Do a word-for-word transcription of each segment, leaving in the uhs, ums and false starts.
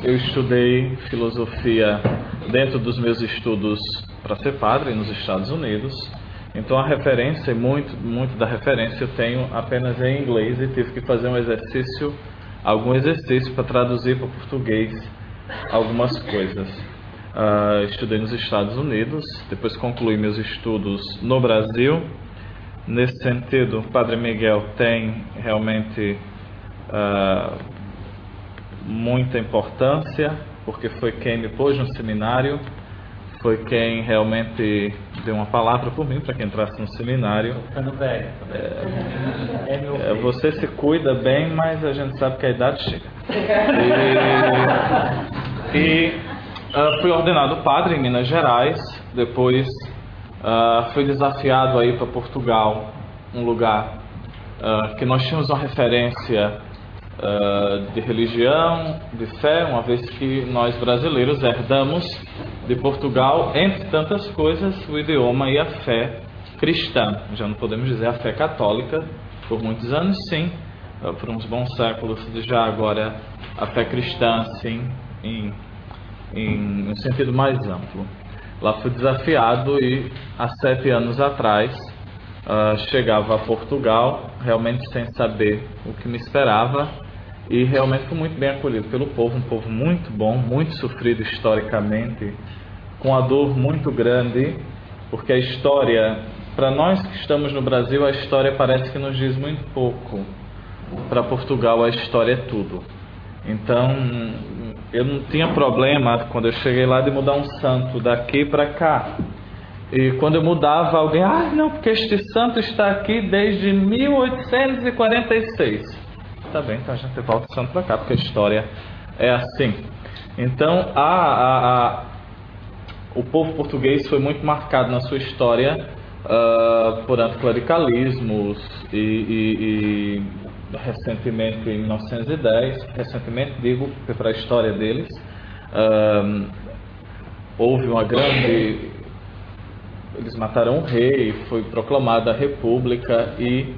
eu estudei filosofia dentro dos meus estudos para ser padre nos Estados Unidos. Então a referência, muito, muito da referência eu tenho apenas em inglês e tive que fazer um exercício, algum exercício para traduzir para português algumas coisas. Uh, estudei nos Estados Unidos, depois concluí meus estudos no Brasil. Nesse sentido, o Padre Miguel tem realmente uh, muita importância, porque foi quem me pôs no seminário, foi quem realmente deu uma palavra por mim para que entrasse no seminário. Ficando velho. É, é, você se cuida bem, mas a gente sabe que a idade chega. E, e uh, fui ordenado padre em Minas Gerais, depois uh, fui desafiado a ir para Portugal, um lugar uh, que nós tínhamos uma referência uh, de religião, de fé, uma vez que nós brasileiros herdamos de Portugal, entre tantas coisas, o idioma e a fé cristã. Já não podemos dizer a fé católica, por muitos anos sim, por uns bons séculos já, agora a fé cristã sim, em, em um sentido mais amplo. Lá fui desafiado e há sete anos atrás uh, chegava a Portugal, realmente sem saber o que me esperava, e realmente fui muito bem acolhido pelo povo, um povo muito bom, muito sofrido historicamente, com a dor muito grande, porque a história, para nós que estamos no Brasil, a história parece que nos diz muito pouco. Para Portugal a história é tudo. Então, eu não tinha problema quando eu cheguei lá de mudar um santo daqui para cá. E quando eu mudava, alguém, ah, não, porque este santo está aqui desde mil oitocentos e quarenta e seis. Tá bem, então a gente volta o santo para cá, porque a história é assim. Então, a, a, a, o povo português foi muito marcado na sua história uh, por anticlericalismos e, e, e recentemente, em mil novecentos e dez, recentemente digo, para a história deles, uh, houve uma grande... Eles mataram o rei, foi proclamada a república e...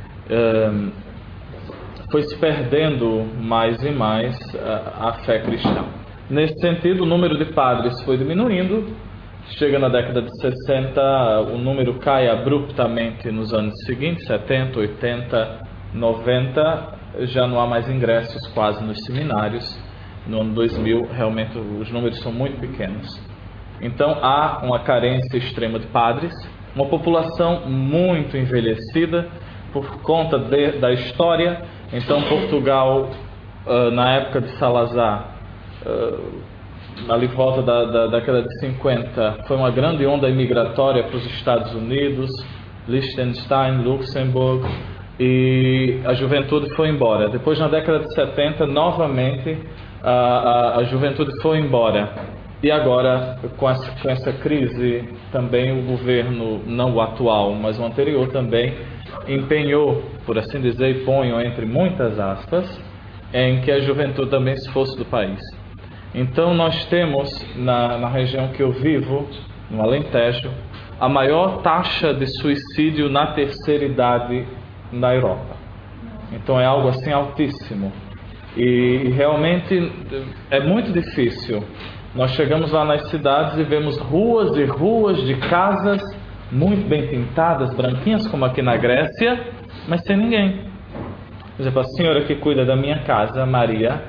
Uh, foi se perdendo mais e mais a, a fé cristã. Nesse sentido, o número de padres foi diminuindo. Chega na década de sessenta, o número cai abruptamente nos anos seguintes, setenta, oitenta, noventa. Já não há mais ingressos quase nos seminários. No ano dois mil, realmente, os números são muito pequenos. Então, há uma carência extrema de padres, uma população muito envelhecida por conta de, da história. Então, Portugal, uh, na época de Salazar, uh, ali volta da, da, da década de cinquenta, foi uma grande onda imigratória para os Estados Unidos, Liechtenstein, Luxemburgo, e a juventude foi embora. Depois, na década de setenta, novamente, a, a, a juventude foi embora. E agora, com essa, com essa crise, também o governo, não o atual, mas o anterior também, empenhou, por assim dizer, e ponho entre muitas aspas, em que a juventude também se fosse do país. Então nós temos, na, na região que eu vivo, no Alentejo, a maior taxa de suicídio na terceira idade na Europa. Então é algo assim altíssimo. E realmente é muito difícil. Nós chegamos lá nas cidades e vemos ruas e ruas de casas muito bem pintadas, branquinhas como aqui na Grécia, mas sem ninguém. Por exemplo, a senhora que cuida da minha casa, Maria,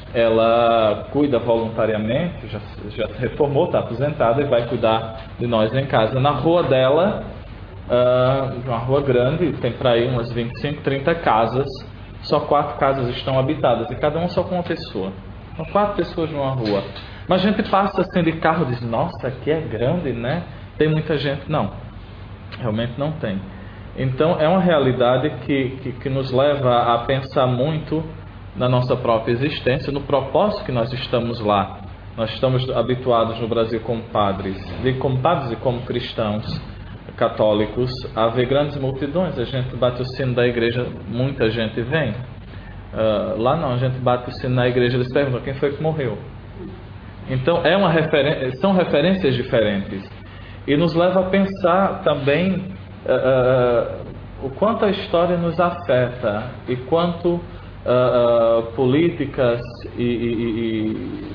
ela cuida voluntariamente, já, já se reformou, está aposentada e vai cuidar de nós em casa. Na rua dela, uh, uma rua grande, tem para aí umas vinte e cinco, trinta casas, só quatro casas estão habitadas, e cada uma só com uma pessoa. São quatro pessoas numa rua. Mas a gente passa assim de carro e diz, nossa, aqui é grande, né? Tem muita gente. Não, realmente não tem. Então é uma realidade que, que, que nos leva a pensar muito na nossa própria existência, no propósito que nós estamos lá. Nós estamos habituados no Brasil como padres, de como padres e como cristãos católicos, a ver grandes multidões. A gente bate o sino da igreja, muita gente vem. Uh, lá não, a gente bate o sino na igreja e eles perguntam quem foi que morreu. Então é uma referen- são referências diferentes. E nos leva a pensar também uh, uh, o quanto a história nos afeta e quanto uh, uh, uh, políticas e, e, e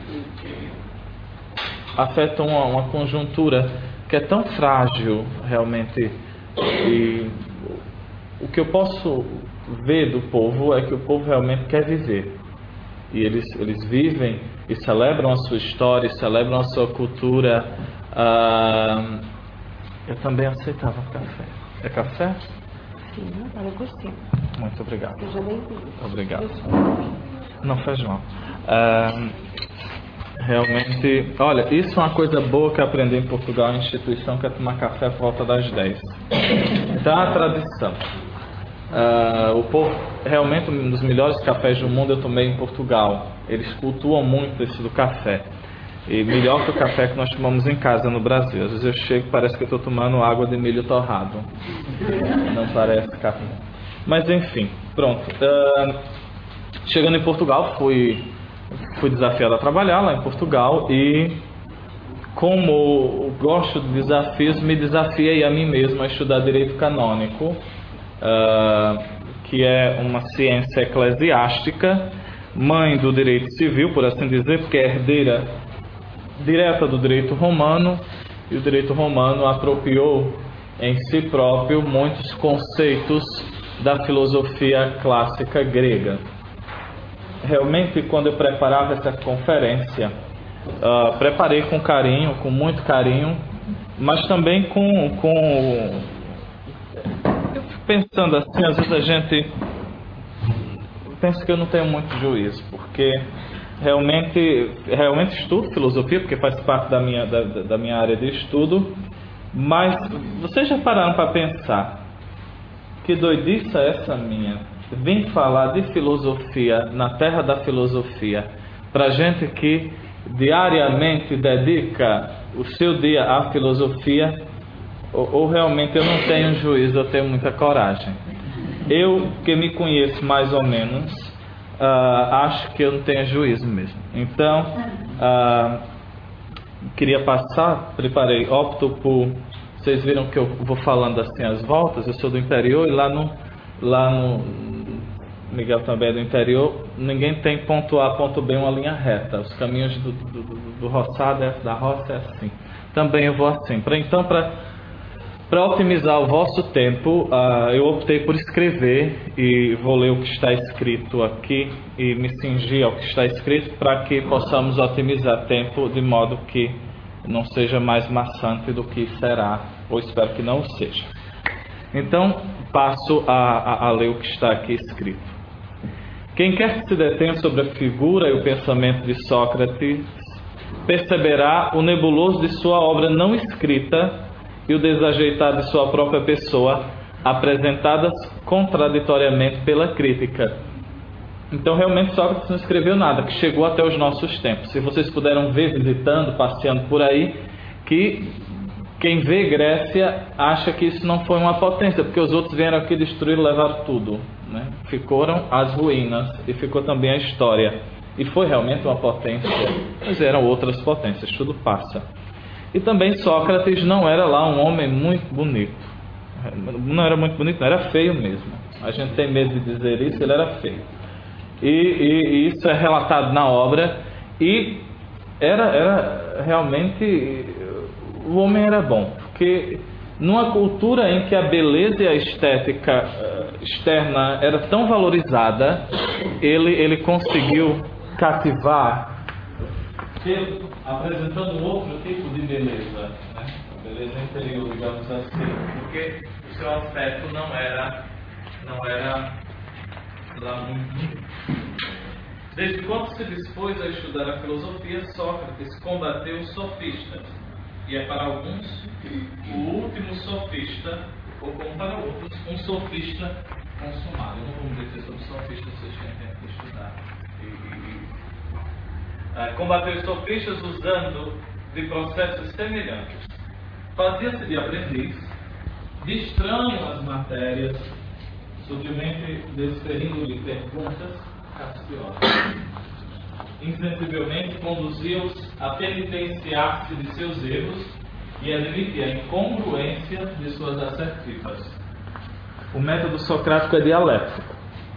afetam uma, uma conjuntura que é tão frágil realmente. E o que eu posso ver do povo é que o povo realmente quer viver. E eles, eles vivem e celebram a sua história, celebram a sua cultura. Uh, eu também aceitava café. É café? Sim, para você. Muito obrigado. Seja bem-vindo. Obrigado. Não faz mal. Uh, realmente, olha, isso é uma coisa boa que eu aprendi em Portugal, a instituição que é tomar café por volta das dez. Então é a tradição. Uh, o povo, realmente, um dos melhores cafés do mundo eu tomei em Portugal. Eles cultuam muito esse do café. E melhor que o café que nós tomamos em casa no Brasil. Às vezes eu chego e parece que eu estou tomando água de milho torrado. Não parece café. Mas enfim, pronto. Uh, chegando em Portugal, fui, fui desafiado a trabalhar lá em Portugal. E como gosto de desafios, me desafiei a mim mesmo a estudar Direito Canônico, uh, que é uma ciência eclesiástica, mãe do direito civil, por assim dizer, porque é herdeira direta do direito romano, e o direito romano apropriou em si próprio muitos conceitos da filosofia clássica grega. Realmente, quando eu preparava essa conferência, uh, preparei com carinho, com muito carinho, mas também com, com... Eu fico pensando assim, às vezes a gente pensa que eu não tenho muito juízo, porque Realmente, realmente estudo filosofia, porque faz parte da minha, da, da minha área de estudo, mas vocês já pararam para pensar que doidice é essa minha? Vim falar de filosofia na terra da filosofia, para gente que diariamente dedica o seu dia à filosofia, ou, ou realmente eu não tenho juízo, eu tenho muita coragem. Eu, que me conheço mais ou menos, Uh, acho que eu não tenho juízo mesmo. Então, uh, queria passar, preparei, opto por... Vocês viram que eu vou falando assim as voltas, eu sou do interior e lá no... Lá no Miguel também é do interior, ninguém tem ponto A, ponto B, uma linha reta. Os caminhos do, do, do, do roçado, é, da roça é assim. Também eu vou assim. Pra, então, para... Para otimizar o vosso tempo, uh, eu optei por escrever e vou ler o que está escrito aqui e me cingir ao que está escrito para que possamos otimizar tempo de modo que não seja mais maçante do que será, ou espero que não seja. Então, passo a, a, a ler o que está aqui escrito. Quem quer que se detenha sobre a figura e o pensamento de Sócrates perceberá o nebuloso de sua obra não escrita e o desajeitado de sua própria pessoa, apresentadas contraditoriamente pela crítica. Então, realmente, Sócrates não escreveu nada, que chegou até os nossos tempos. Se vocês puderam ver, visitando, passeando por aí, que quem vê Grécia acha que isso não foi uma potência, porque os outros vieram aqui destruir e levar tudo, né? Ficaram as ruínas e ficou também a história. E foi realmente uma potência, mas eram outras potências, tudo passa. E também Sócrates não era lá um homem muito bonito. Não era muito bonito, não, era feio mesmo. A gente tem medo de dizer isso, ele era feio. E, e, e isso é relatado na obra. E era, era realmente... O homem era bom. Porque numa cultura em que a beleza e a estética externa era tão valorizada, ele, ele conseguiu cativar, apresentando um outro tipo de beleza, né? A beleza interior, digamos assim, porque o seu aspecto não era, não era lá muito. Desde quando se dispôs a estudar a filosofia, Sócrates combateu os sofistas, e é para alguns o último sofista, ou como para outros, um sofista consumado. Eu não vou dizer sobre sofista, vocês têm que estudar. E, e, combateu os sofistas usando de processos semelhantes. Fazia-se de aprendiz, de estranho às matérias, sutilmente desferindo-lhe perguntas capciosas. Insensivelmente conduziu-os a penitenciar-se de seus erros e admitir a incongruência de suas assertivas. O método socrático é dialético.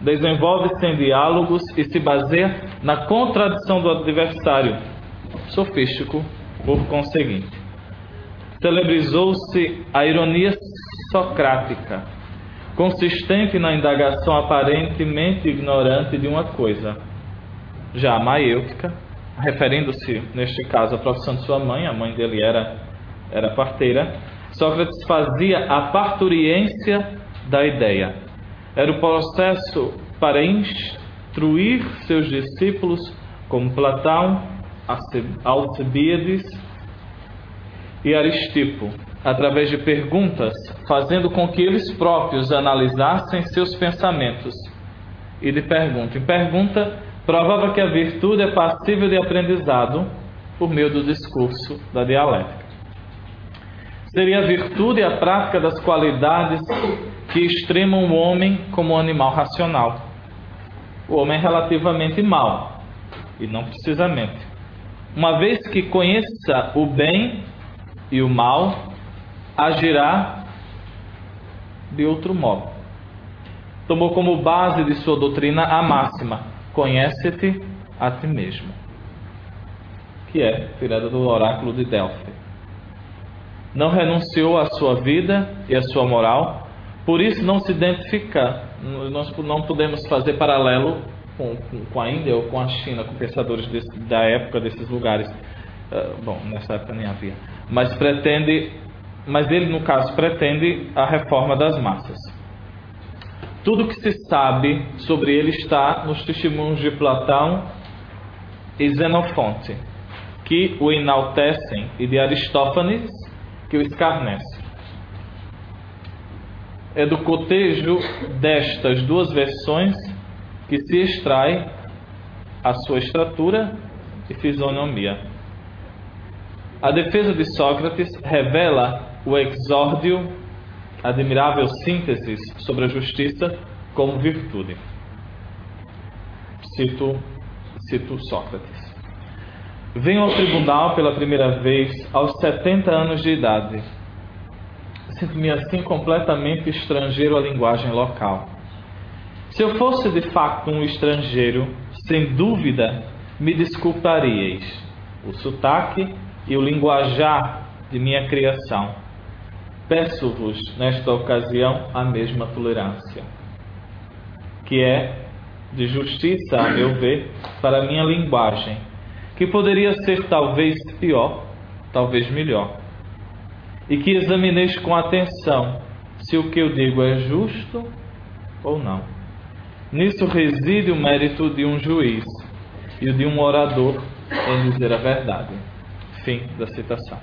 desenvolve-se em diálogos e se baseia na contradição do adversário, sofístico por conseguinte. Celebrizou-se a ironia socrática, consistente na indagação aparentemente ignorante de uma coisa. Já a maiêutica, referindo-se neste caso à profissão de sua mãe, a mãe dele era, era parteira, Sócrates fazia a parturiência da ideia. Era o processo para instruir seus discípulos, como Platão, Alcibíades e Aristipo, através de perguntas, fazendo com que eles próprios analisassem seus pensamentos. E de pergunta em pergunta, provava que a virtude é passível de aprendizado por meio do discurso da dialética. Seria a virtude a prática das qualidades que extremam o homem como animal racional. O homem é relativamente mau, e não precisamente. Uma vez que conheça o bem e o mal, agirá de outro modo. Tomou como base de sua doutrina a máxima: conhece-te a ti mesmo, que é tirada do oráculo de Delfos. Não renunciou à sua vida e à sua moral, por isso não se identifica. Nós não podemos fazer paralelo com, com a Índia ou com a China, com pensadores desse, da época desses lugares. Uh, bom, nessa época nem havia. Mas pretende, mas ele no caso pretende a reforma das massas. Tudo que se sabe sobre ele está nos testemunhos de Platão e Xenofonte, que o enaltecem, e de Aristófanes, que o escarnece. É do cotejo destas duas versões que se extrai a sua estrutura e fisionomia. A defesa de Sócrates revela o exórdio, admirável síntese sobre a justiça como virtude. Cito, cito Sócrates. Venho ao tribunal pela primeira vez aos setenta anos de idade. Sinto-me assim completamente estrangeiro à linguagem local. Se eu fosse de facto um estrangeiro, sem dúvida me desculparíeis o sotaque e o linguajar de minha criação. Peço-vos, nesta ocasião, a mesma tolerância, que é de justiça, a meu ver, para a minha linguagem, que poderia ser talvez pior, talvez melhor, e que examineis com atenção se o que eu digo é justo ou não. Nisso reside o mérito de um juiz e o de um orador em dizer a verdade. Fim da citação.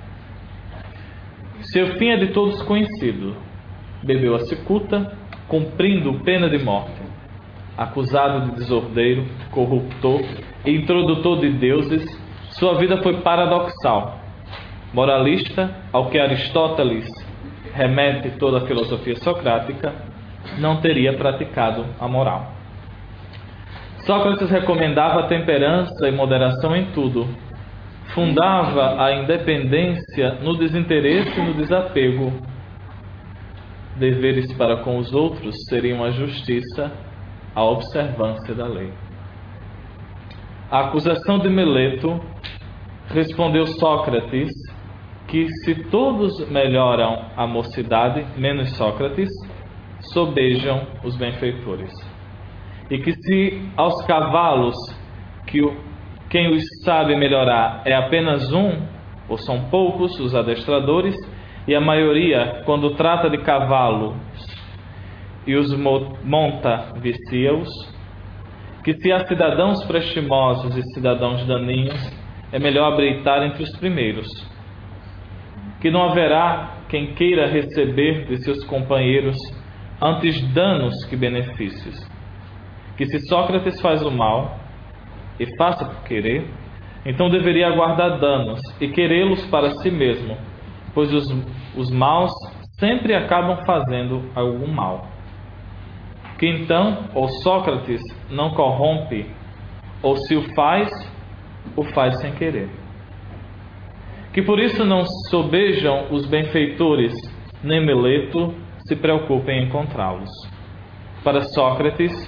Seu fim é de todos conhecido. Bebeu a cicuta, cumprindo pena de morte. Acusado de desordeiro, corruptor e introdutor de deuses, sua vida foi paradoxal. Moralista, ao que Aristóteles remete toda a filosofia socrática, não teria praticado a moral. Sócrates recomendava a temperança e moderação em tudo. Fundava a independência no desinteresse e no desapego. Deveres para com os outros seriam a justiça, a observância da lei. A acusação de Meleto, respondeu Sócrates, que se todos melhoram a mocidade, menos Sócrates, sobejam os benfeitores. E que se aos cavalos que o, quem os sabe melhorar é apenas um, ou são poucos os adestradores, e a maioria, quando trata de cavalo e os monta, vicia-os, que se há cidadãos prestimosos e cidadãos daninhos, é melhor habilitar entre os primeiros, que não haverá quem queira receber de seus companheiros antes danos que benefícios, que se Sócrates faz o mal, e faça por querer, então deveria aguardar danos e querê-los para si mesmo, pois os, os maus sempre acabam fazendo algum mal. Que então, ou Sócrates não corrompe, ou se o faz, o faz sem querer. Que por isso não sobejam os benfeitores, nem Meleto se preocupe em encontrá-los. Para Sócrates,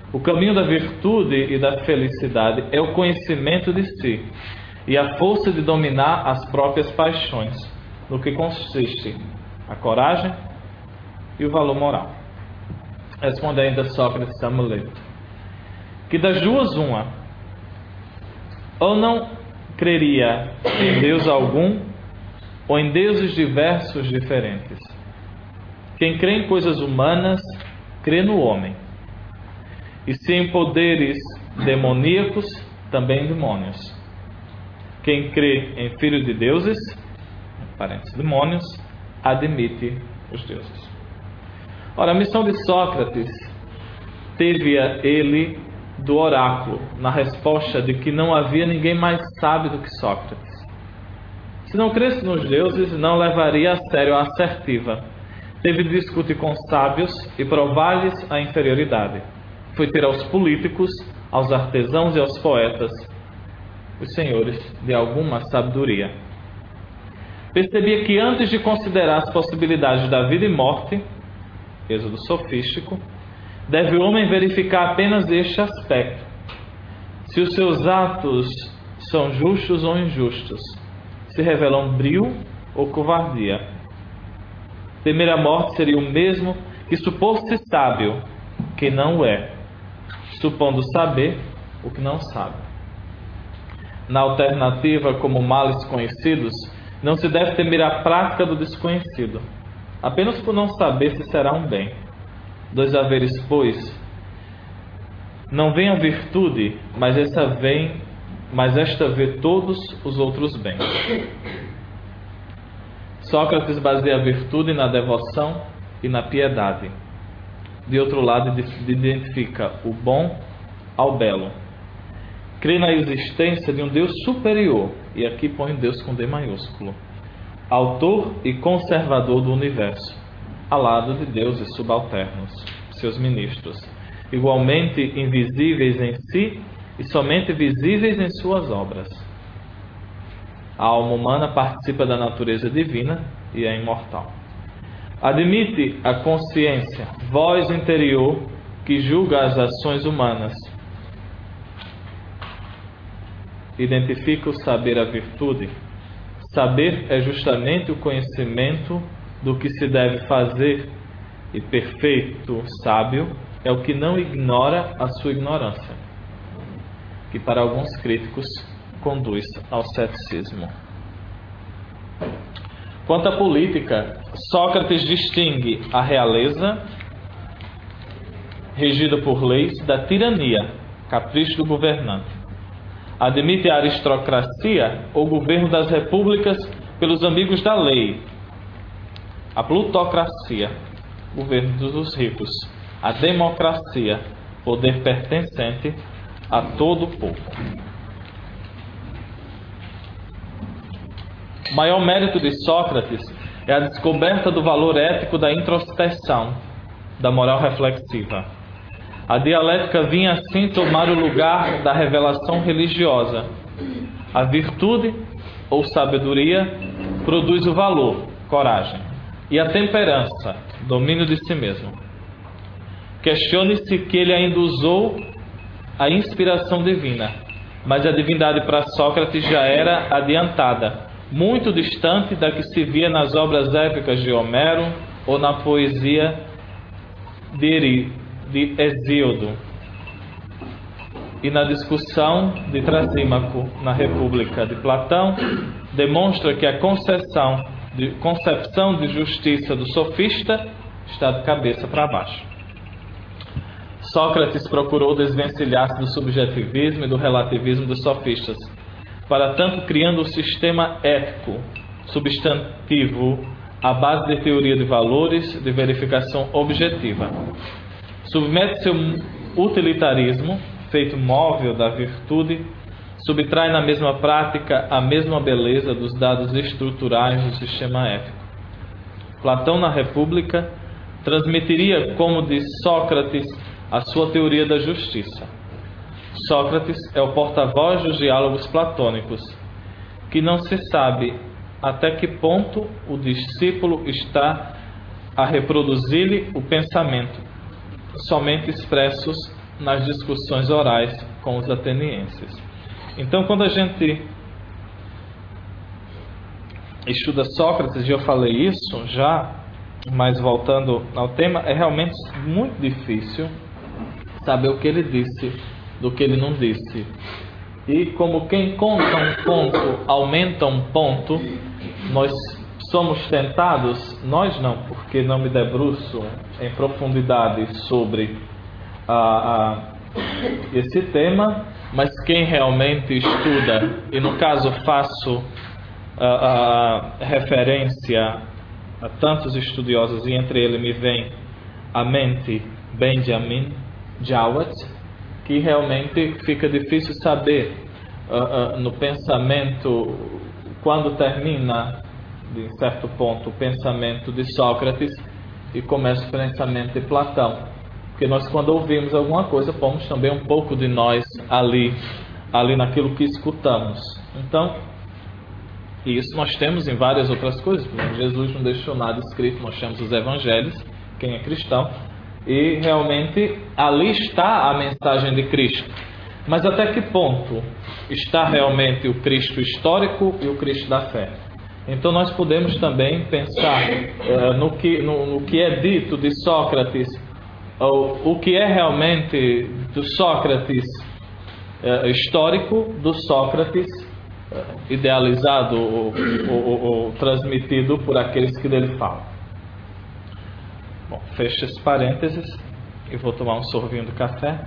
O caminho da virtude e da felicidade é o conhecimento de si e a força de dominar as próprias paixões, no que consiste a coragem e o valor moral. Responde ainda Sócrates a Mileto, que das duas uma, ou não creria em Deus algum, ou em deuses diversos diferentes. Quem crê em coisas humanas, crê no homem. E se em poderes demoníacos, também em demônios. Quem crê em filho de deuses, parentes demônios, admite os deuses. Ora, a missão de Sócrates teve-a ele do oráculo, na resposta de que não havia ninguém mais sábio do que Sócrates. Se não cresce nos deuses, não levaria a sério a assertiva. Teve de discutir com sábios e provar-lhes a inferioridade. Foi ter aos políticos, aos artesãos e aos poetas, os senhores de alguma sabedoria. Percebia que antes de considerar as possibilidades da vida e morte, êxodo sofístico, deve o homem verificar apenas este aspecto: se os seus atos são justos ou injustos, se revelam brio ou covardia. Temer a morte seria o mesmo que supor-se sábio, que não é, supondo saber o que não sabe. Na alternativa, como males conhecidos, não se deve temer a prática do desconhecido, apenas por não saber se será um bem. Dois haveres, pois, não vem a virtude, mas essa vem, mas esta vê todos os outros bens. Sócrates baseia a virtude na devoção e na piedade. De outro lado, identifica o bom ao belo. Crê na existência de um Deus superior, e aqui põe Deus com D maiúsculo, autor e conservador do universo, ao lado de deuses subalternos, seus ministros, igualmente invisíveis em si e somente visíveis em suas obras. A alma humana participa da natureza divina e é imortal. Admite a consciência, voz interior que julga as ações humanas. Identifica o saber a virtude. Saber é justamente o conhecimento do que se deve fazer, e perfeito sábio é o que não ignora a sua ignorância, que para alguns críticos conduz ao ceticismo. Quanto à política, Sócrates distingue a realeza, regida por leis, da tirania, capricho do governante. Admite a aristocracia ou governo das repúblicas pelos amigos da lei, a plutocracia, governo dos ricos, a democracia, poder pertencente a todo o povo. O maior mérito de Sócrates é a descoberta do valor ético da introspecção, da moral reflexiva. A dialética vinha assim tomar o lugar da revelação religiosa. A virtude ou sabedoria produz o valor, coragem, e a temperança, domínio de si mesmo. Questione-se que ele ainda usou a inspiração divina, mas a divindade para Sócrates já era adiantada, muito distante da que se via nas obras épicas de Homero ou na poesia de Hesíodo e na discussão de Trasímaco na República de Platão. Demonstra que a concepção de, concepção de justiça do sofista está de cabeça para baixo. Sócrates procurou desvencilhar-se do subjetivismo e do relativismo dos sofistas, para tanto criando um sistema ético substantivo à base de teoria de valores de verificação objetiva. Submete seu utilitarismo, feito móvel da virtude, subtrai na mesma prática a mesma beleza dos dados estruturais do sistema ético. Platão, na República, transmitiria, como de Sócrates, a sua teoria da justiça. Sócrates é o porta-voz dos diálogos platônicos, que não se sabe até que ponto o discípulo está a reproduzir-lhe o pensamento, somente expressos nas discussões orais com os atenienses. Então, quando a gente estuda Sócrates, e eu falei isso já, mas voltando ao tema, é realmente muito difícil saber o que ele disse do que ele não disse. E como quem conta um ponto aumenta um ponto, nós somos tentados, nós não, porque não me debruço em profundidade sobre a, a, esse tema, mas quem realmente estuda, e no caso faço a, a referência a tantos estudiosos, e entre eles me vem à mente Benjamin Jowett, que realmente fica difícil saber uh, uh, no pensamento, quando termina, de certo ponto, o pensamento de Sócrates e começa o pensamento de Platão. Porque nós, quando ouvimos alguma coisa, pomos também um pouco de nós ali, ali naquilo que escutamos. Então, e isso nós temos em várias outras coisas. Jesus não deixou nada escrito, nós temos os evangelhos, quem é cristão, e realmente ali está a mensagem de Cristo. Mas até que ponto está realmente o Cristo histórico e o Cristo da fé? Então nós podemos também pensar uh, no, que, no, no que é dito de Sócrates, uh, o que é realmente do Sócrates uh, histórico, do Sócrates uh, idealizado ou, ou, ou transmitido por aqueles que dele falam. Bom, fecho esse parênteses e vou tomar um sorvinho do café.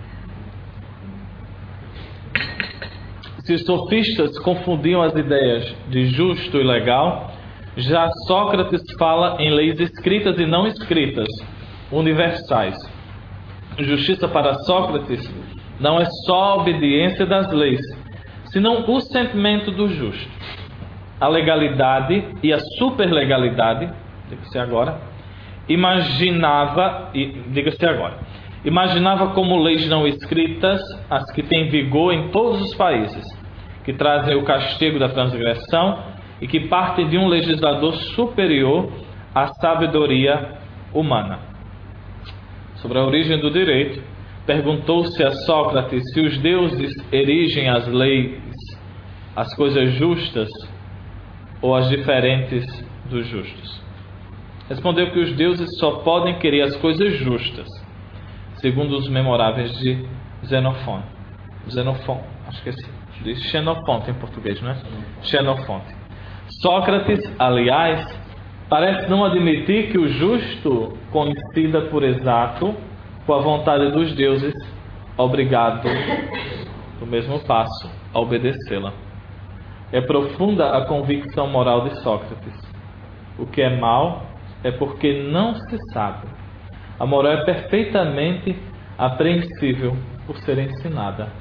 Se os sofistas confundiam as ideias de justo e legal, já Sócrates fala em leis escritas e não escritas, universais. Justiça para Sócrates não é só a obediência das leis, senão o sentimento do justo. A legalidade e a superlegalidade, diga-se agora, imaginava, diga-se agora, imaginava como leis não escritas as que têm vigor em todos os países, que trazem o castigo da transgressão e que partem de um legislador superior à sabedoria humana. Sobre a origem do direito, perguntou-se a Sócrates se os deuses erigem as leis, as coisas justas ou as diferentes dos justos. Respondeu que os deuses só podem querer as coisas justas, segundo os memoráveis de Xenofonte. Xenofonte, acho que é assim. Diz Xenofonte em português, não é? Xenofonte. Sócrates, aliás, parece não admitir que o justo coincida por exato com a vontade dos deuses, obrigado, no mesmo passo, a obedecê-la. É profunda a convicção moral de Sócrates. O que é mal é porque não se sabe. A moral é perfeitamente apreensível por ser ensinada.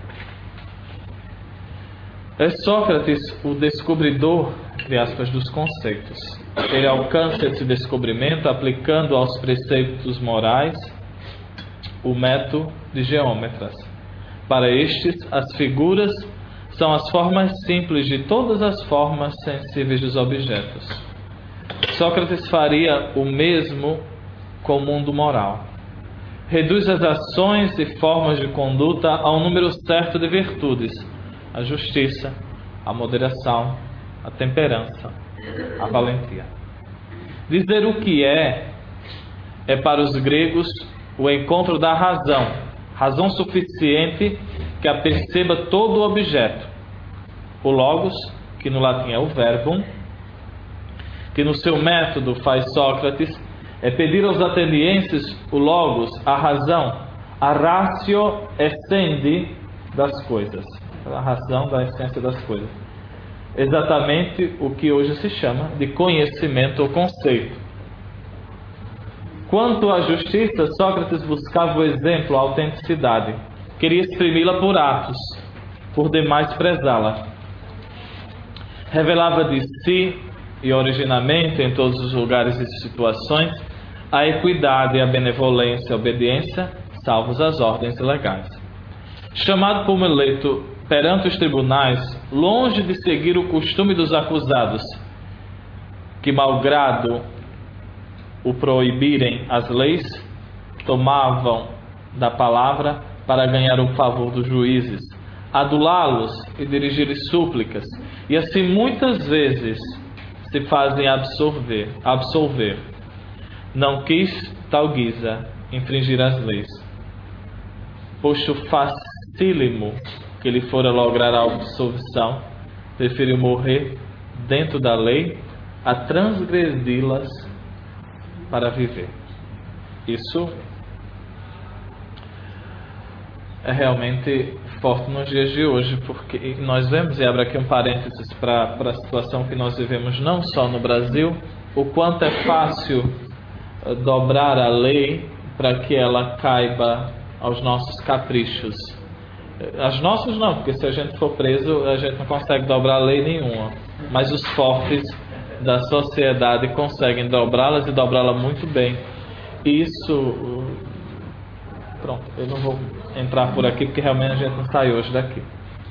É Sócrates o descobridor, entre aspas, dos conceitos. Ele alcança esse descobrimento aplicando aos preceitos morais o método de geômetras. Para estes, as figuras são as formas simples de todas as formas sensíveis dos objetos. Sócrates faria o mesmo com o mundo moral. Reduz as ações e formas de conduta a um número certo de virtudes: a justiça, a moderação, a temperança, a valentia. Dizer o que é, é para os gregos o encontro da razão, razão suficiente que aperceba todo o objeto. O logos, que no latim é o verbum, que no seu método faz Sócrates, é pedir aos atenienses o logos, a razão, a ratio essendi das coisas, a razão da essência das coisas. Exatamente o que hoje se chama de conhecimento ou conceito. Quanto à justiça, Sócrates buscava o exemplo, a autenticidade. Queria exprimi-la por atos, por demais prezá-la. Revelava de si e originalmente em todos os lugares e situações a equidade, a benevolência, a obediência, salvos as ordens legais. Chamado como eleito perante os tribunais, longe de seguir o costume dos acusados, que malgrado o proibirem as leis, tomavam da palavra para ganhar o favor dos juízes, adulá-los e dirigir-lhes súplicas, e assim muitas vezes se fazem absorver, absolver. Não quis tal guisa infringir as leis, posto facílimo que lhe fora lograr a absolvição, preferiu morrer dentro da lei a transgredi-las para viver. Isso é realmente forte nos dias de hoje, porque nós vemos, e abro aqui um parênteses para a situação que nós vivemos não só no Brasil, o quanto é fácil dobrar a lei para que ela caiba aos nossos caprichos. As nossas não, porque se a gente for preso, a gente não consegue dobrar a lei nenhuma, mas os fortes da sociedade conseguem dobrá-las e dobrá-la muito bem. Isso, pronto, eu não vou entrar por aqui porque realmente a gente não sai hoje daqui.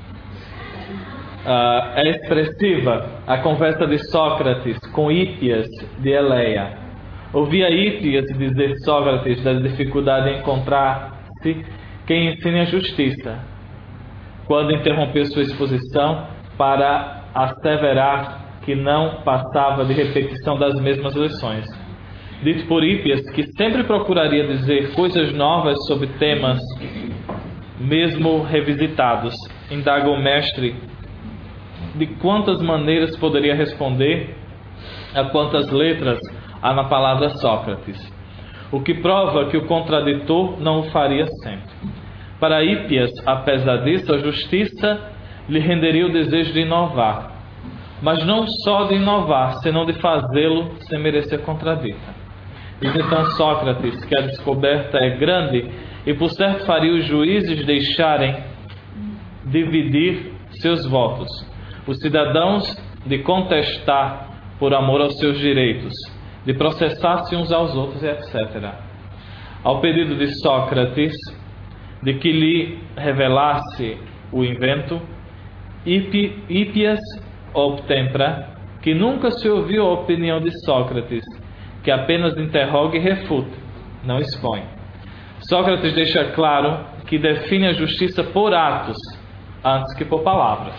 Uh, é expressiva a conversa de Sócrates com Hípias de Eleia. Ouvia Hípias dizer Sócrates da dificuldade em encontrar-se quem ensine a justiça, quando interrompeu sua exposição para asseverar que não passava de repetição das mesmas lições. Dito por Hípias que sempre procuraria dizer coisas novas sobre temas mesmo revisitados, indaga o mestre de quantas maneiras poderia responder a quantas letras há na palavra Sócrates, o que prova que o contraditor não o faria sempre. Para Hípias, apesar disso, a justiça lhe renderia o desejo de inovar, mas não só de inovar, senão de fazê-lo sem merecer contradita. Diz então Sócrates que a descoberta é grande e por certo faria os juízes deixarem dividir seus votos, os cidadãos de contestar por amor aos seus direitos, de processar-se uns aos outros, etcétera. Ao pedido de Sócrates de que lhe revelasse o invento, Hípias obtempera que nunca se ouviu a opinião de Sócrates, que apenas interroga e refuta, não expõe. Sócrates deixa claro que define a justiça por atos, antes que por palavras.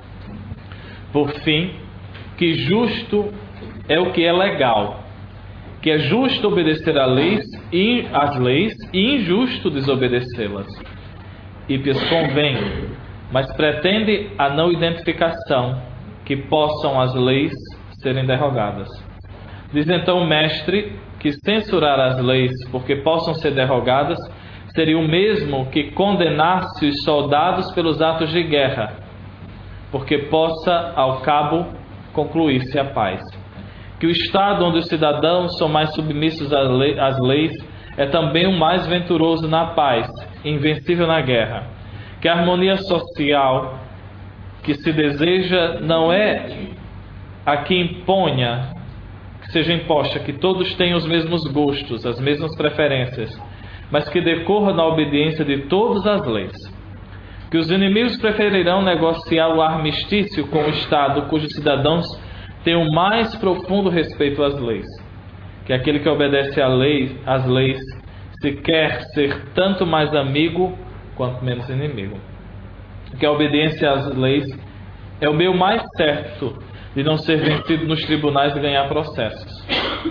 Por fim, que justo é o que é legal, que é justo obedecer às leis e, às leis e injusto desobedecê-las. Hípias convém, mas pretende a não identificação, que possam as leis serem derrogadas. Diz então o mestre que censurar as leis porque possam ser derrogadas seria o mesmo que condenasse os soldados pelos atos de guerra, porque possa ao cabo concluir-se a paz. Que o estado onde os cidadãos são mais submissos às leis é também o mais venturoso na paz, invencível na guerra. Que a harmonia social que se deseja não é a que imponha, que seja imposta, que todos tenham os mesmos gostos, as mesmas preferências, mas que decorra na obediência de todas as leis. Que os inimigos preferirão negociar o armistício com o Estado cujos cidadãos têm o mais profundo respeito às leis. Que aquele que obedece à lei, às leis se quer ser tanto mais amigo quanto menos inimigo. Que a obediência às leis é o meio mais certo de não ser vencido nos tribunais e ganhar processos.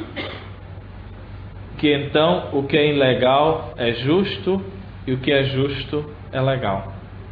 Que então o que é ilegal é justo e o que é justo é legal.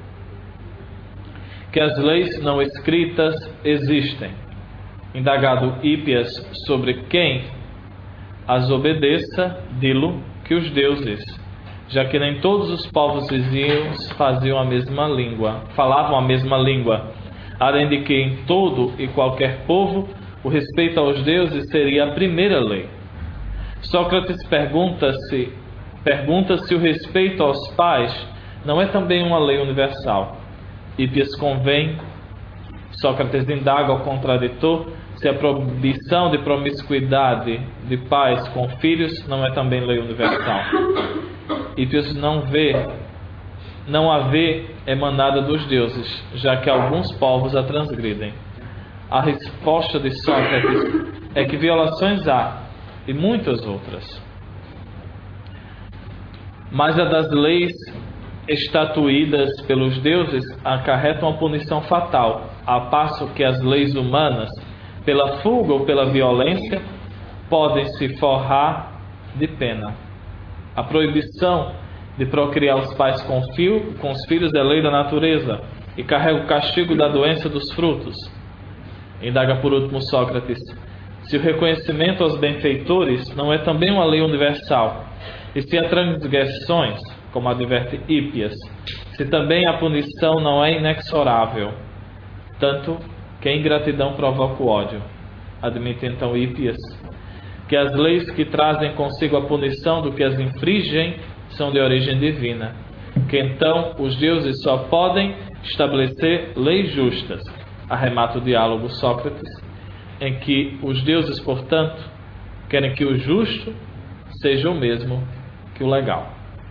Que as leis não escritas existem. Indagado Hípias sobre quem as obedeça, dilo que os deuses, já que nem todos os povos vizinhos faziam a mesma língua, falavam a mesma língua, além de que em todo e qualquer povo o respeito aos deuses seria a primeira lei. Sócrates pergunta-se pergunta se o respeito aos pais não é também uma lei universal. Hípias convém. Sócrates indaga ao contraditor se a proibição de promiscuidade de pais com filhos não é também lei universal. Hípias não vê, não a vê emanada dos deuses, já que alguns povos a transgridem. A resposta de Sócrates é que violações há, e muitas outras. Mas a das leis estatuídas pelos deuses acarretam a punição fatal, a passo que as leis humanas, pela fuga ou pela violência, podem se forrar de pena. A proibição de procriar os pais com, fio, com os filhos é lei da natureza e carrega o castigo da doença dos frutos. Indaga por último Sócrates: se o reconhecimento aos benfeitores não é também uma lei universal, e se há transgressões, como adverte Hípias, se também a punição não é inexorável, tanto que a ingratidão provoca o ódio. Admite então Hípias que as leis que trazem consigo a punição do que as infringem são de origem divina, que então os deuses só podem estabelecer leis justas. Arremata o diálogo Sócrates, em que os deuses, portanto, querem que o justo seja o mesmo que o legal.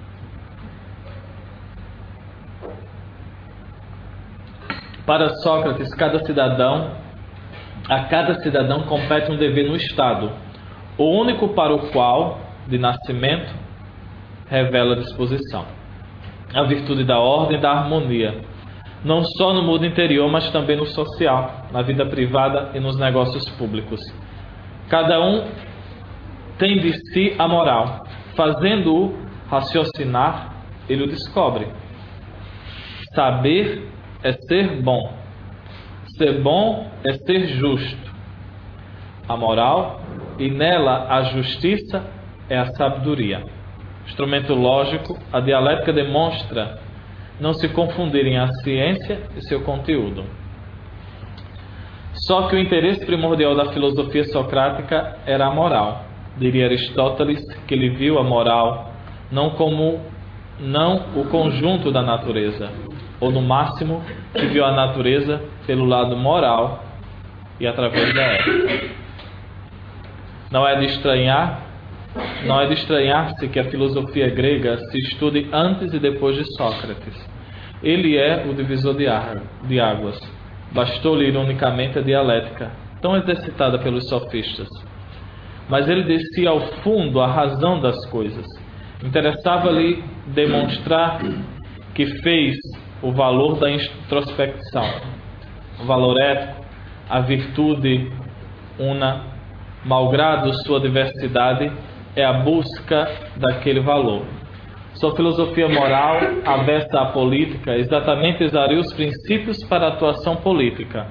Para Sócrates, cada cidadão, a cada cidadão compete um dever no Estado, o único para o qual, de nascimento, revela disposição. A virtude da ordem e da harmonia, não só no mundo interior, mas também no social, na vida privada e nos negócios públicos. Cada um tem de si a moral. Fazendo-o raciocinar, ele o descobre. Saber é ser bom. Ser bom é ser justo. A moral, e nela a justiça, é a sabedoria. Instrumento lógico, a dialética demonstra não se confundirem a ciência e seu conteúdo. Só que o interesse primordial da filosofia socrática era a moral. Diria Aristóteles que ele viu a moral não como não o conjunto da natureza, ou no máximo que viu a natureza pelo lado moral e através da ética. Não é de estranhar, não é de estranhar-se que a filosofia grega se estude antes e depois de Sócrates. Ele é o divisor de águas. Bastou-lhe ironicamente a dialética, tão exercitada pelos sofistas. Mas ele descia ao fundo a razão das coisas. Interessava-lhe demonstrar que fez o valor da introspecção, o valor ético, a virtude una, malgrado sua diversidade, é a busca daquele valor. Sua filosofia moral, avessa à política, exatamente exauriu os princípios para a atuação política,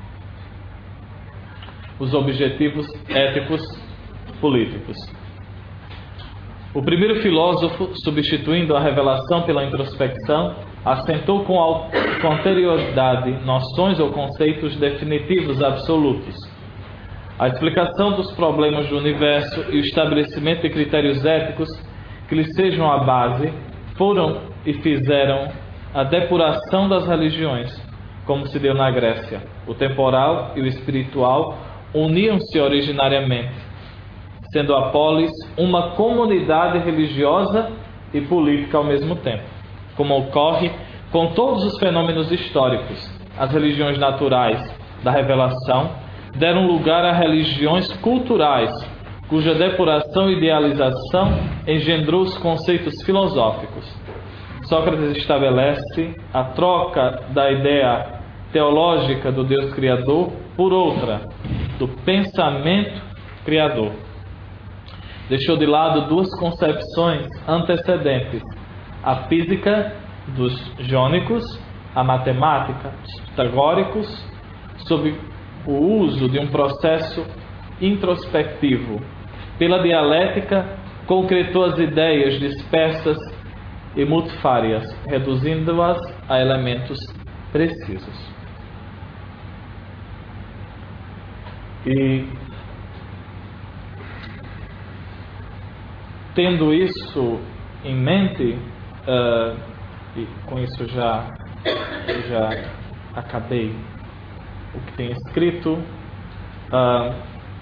os objetivos éticos políticos. O primeiro filósofo, substituindo a revelação pela introspecção, assentou com, com anterioridade noções ou conceitos definitivos absolutos. A explicação dos problemas do universo e o estabelecimento de critérios éticos que lhe sejam a base foram e fizeram a depuração das religiões, como se deu na Grécia. O temporal e o espiritual uniam-se originariamente, sendo a polis uma comunidade religiosa e política ao mesmo tempo, como ocorre com todos os fenômenos históricos. As religiões naturais da revelação deram lugar a religiões culturais, cuja depuração e idealização engendrou os conceitos filosóficos. Sócrates estabelece a troca da ideia teológica do Deus Criador por outra, do pensamento criador. Deixou de lado duas concepções antecedentes: a física dos jônicos, a matemática dos pitagóricos, sob o uso de um processo introspectivo. Pela dialética, concretou as ideias dispersas e multifárias, reduzindo-as a elementos precisos. E, tendo isso em mente, uh, e com isso já, já acabei o que tem escrito, uh,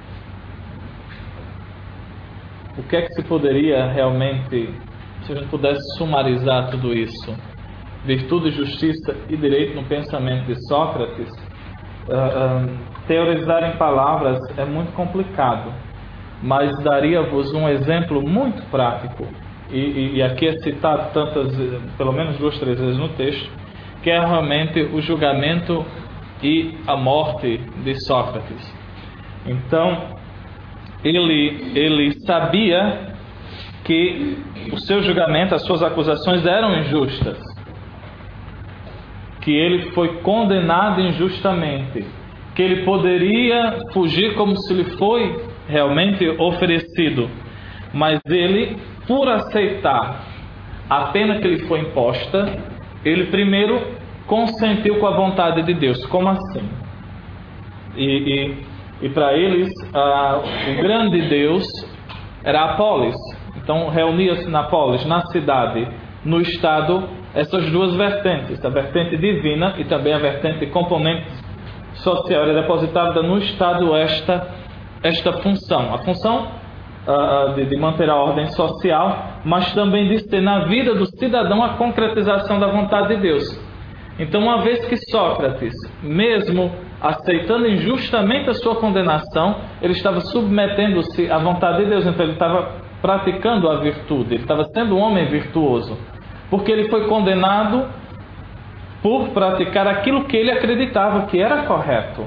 o que é que se poderia realmente, se a gente pudesse sumarizar tudo isso? Virtude, justiça e direito no pensamento de Sócrates. Uh, uh, teorizar em palavras é muito complicado, mas daria-vos um exemplo muito prático e, e, e aqui é citado tantas, pelo menos duas, três vezes no texto, que é realmente o julgamento e a morte de Sócrates. Então, ele, ele sabia que o seu julgamento, as suas acusações eram injustas, que ele foi condenado injustamente, que ele poderia fugir como se lhe foi realmente oferecido, mas ele, por aceitar a pena que lhe foi imposta, ele primeiro consentiu com a vontade de Deus. Como assim? E, e, e para eles, ah, o grande Deus era a polis. Então reunia-se na polis, na cidade, no estado, essas duas vertentes, a vertente divina e também a vertente de componente social. Era depositada no estado esta, esta função, a função uh, de, de manter a ordem social, mas também de ter na vida do cidadão a concretização da vontade de Deus. Então, uma vez que Sócrates, mesmo aceitando injustamente a sua condenação, ele estava submetendo-se à vontade de Deus, então ele estava praticando a virtude, ele estava sendo um homem virtuoso, porque ele foi condenado por praticar aquilo que ele acreditava que era correto.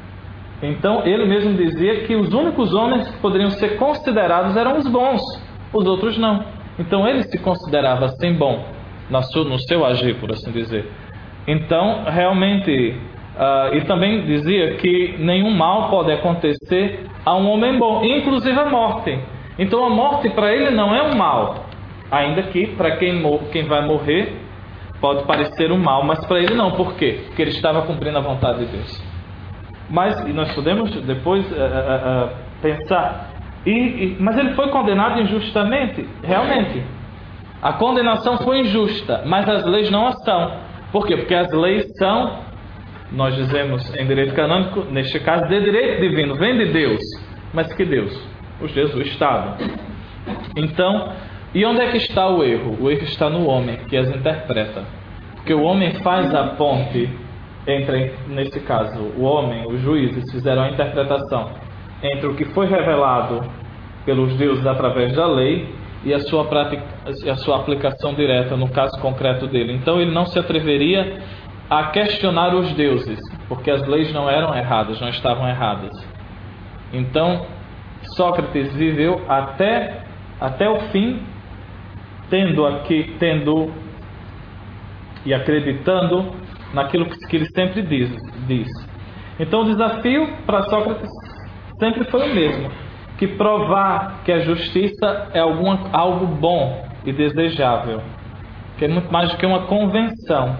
Então ele mesmo dizia que os únicos homens que poderiam ser considerados eram os bons, os outros não. Então ele se considerava assim bom no seu agir, por assim dizer. Então realmente, uh, e também dizia que nenhum mal pode acontecer a um homem bom, inclusive a morte. Então a morte para ele não é um mal, ainda que para quem, quem vai morrer pode parecer um mal, mas para ele não. Por quê? Porque ele estava cumprindo a vontade de Deus. Mas e nós podemos depois uh, uh, uh, pensar, e, e, mas ele foi condenado injustamente? Realmente. A condenação foi injusta, mas as leis não a são. Por quê? Porque as leis são, nós dizemos em direito canônico, neste caso, de direito divino, vem de Deus. Mas que Deus? Os deuses, o Estado. Então, e onde é que está o erro? O erro está no homem que as interpreta. Porque o homem faz a ponte entre, nesse caso, o homem, os juízes fizeram a interpretação entre o que foi revelado pelos deuses através da lei e a sua, prática, a sua aplicação direta no caso concreto dele. Então ele não se atreveria a questionar os deuses, porque as leis não eram erradas, não estavam erradas. Então Sócrates viveu até, até o fim, tendo aqui, tendo e acreditando naquilo que ele sempre diz, diz. Então o desafio para Sócrates sempre foi o mesmo, que provar que a justiça é alguma, algo bom e desejável, que é muito mais do que uma convenção.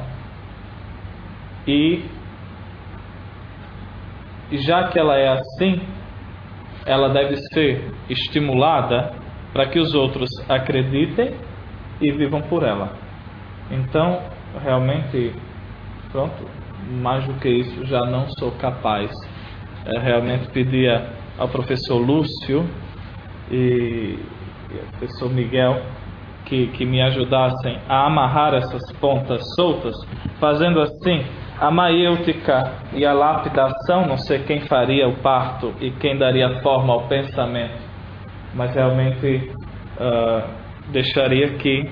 E, e já que ela é assim, ela deve ser estimulada para que os outros acreditem e vivam por ela. Então, realmente, pronto, mais do que isso, já não sou capaz. Eu realmente pedia ao professor Lúcio e, e ao professor Miguel que, que me ajudassem a amarrar essas pontas soltas, fazendo assim a maiêutica e a lapidação. Não sei quem faria o parto e quem daria forma ao pensamento, mas realmente uh, deixaria aqui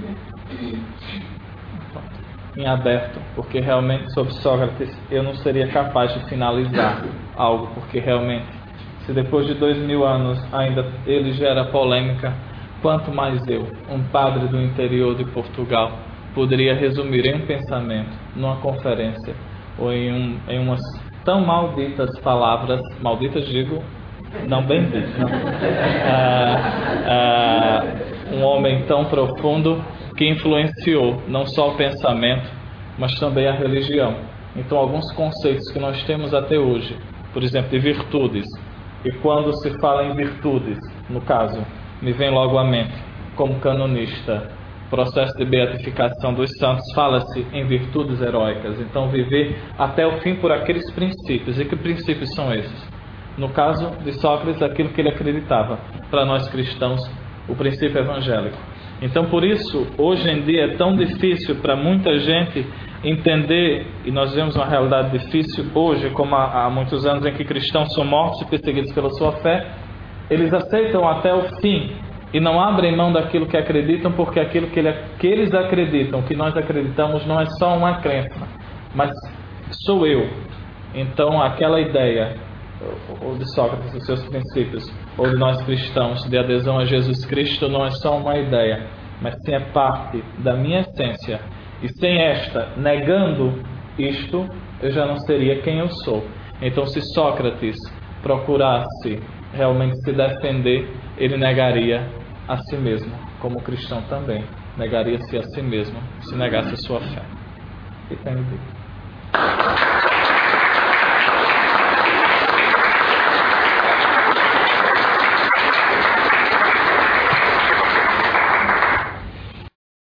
em aberto, porque realmente sobre Sócrates eu não seria capaz de finalizar algo, porque realmente, se depois de dois mil anos ainda ele gera polêmica, quanto mais eu, um padre do interior de Portugal, poderia resumir em um pensamento, numa conferência, ou em, um, em umas tão malditas palavras, malditas digo, não benditas, não. Ah, ah, um homem tão profundo que influenciou não só o pensamento, mas também a religião. Então alguns conceitos que nós temos até hoje, por exemplo, de virtudes, e quando se fala em virtudes, no caso, me vem logo à mente, como canonista, processo de beatificação dos santos, fala-se em virtudes heróicas. Então viver até o fim por aqueles princípios. E que princípios são esses? No caso de Sócrates, aquilo que ele acreditava. Para nós cristãos, o princípio evangélico. Então por isso, hoje em dia é tão difícil para muita gente entender, e nós vemos uma realidade difícil hoje, como há, há muitos anos em que cristãos são mortos e perseguidos pela sua fé. Eles aceitam até o fim e não abrem mão daquilo que acreditam, porque aquilo que, ele, que eles acreditam, que nós acreditamos, não é só uma crença, mas sou eu. Então aquela ideia, ou de Sócrates, os seus princípios, ou de nós cristãos, de adesão a Jesus Cristo, não é só uma ideia, mas sim é parte da minha essência. E sem esta, negando isto, eu já não seria quem eu sou. Então, se Sócrates procurasse realmente se defender, ele negaria a si mesmo, como cristão também, negaria-se a si mesmo, se negasse a sua fé. Fica aí,